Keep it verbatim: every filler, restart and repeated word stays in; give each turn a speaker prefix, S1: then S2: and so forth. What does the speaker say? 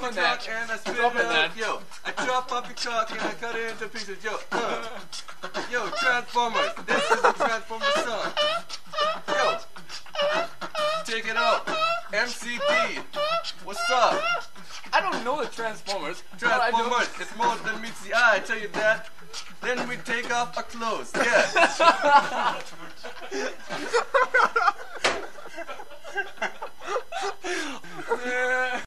S1: your
S2: that.
S1: truck and I spit
S2: Dropping
S1: it out.
S2: that.
S1: Yo, I chop up your truck and I cut it into pieces. Yo, uh. Yo, Transformers. This is the Transformers song. Yo, take it out. M C P. What's up?
S2: I don't know the Transformers. but I do-
S1: Transformers. It's more than meets the eye. I tell you that. Then we take off our clothes. Yeah.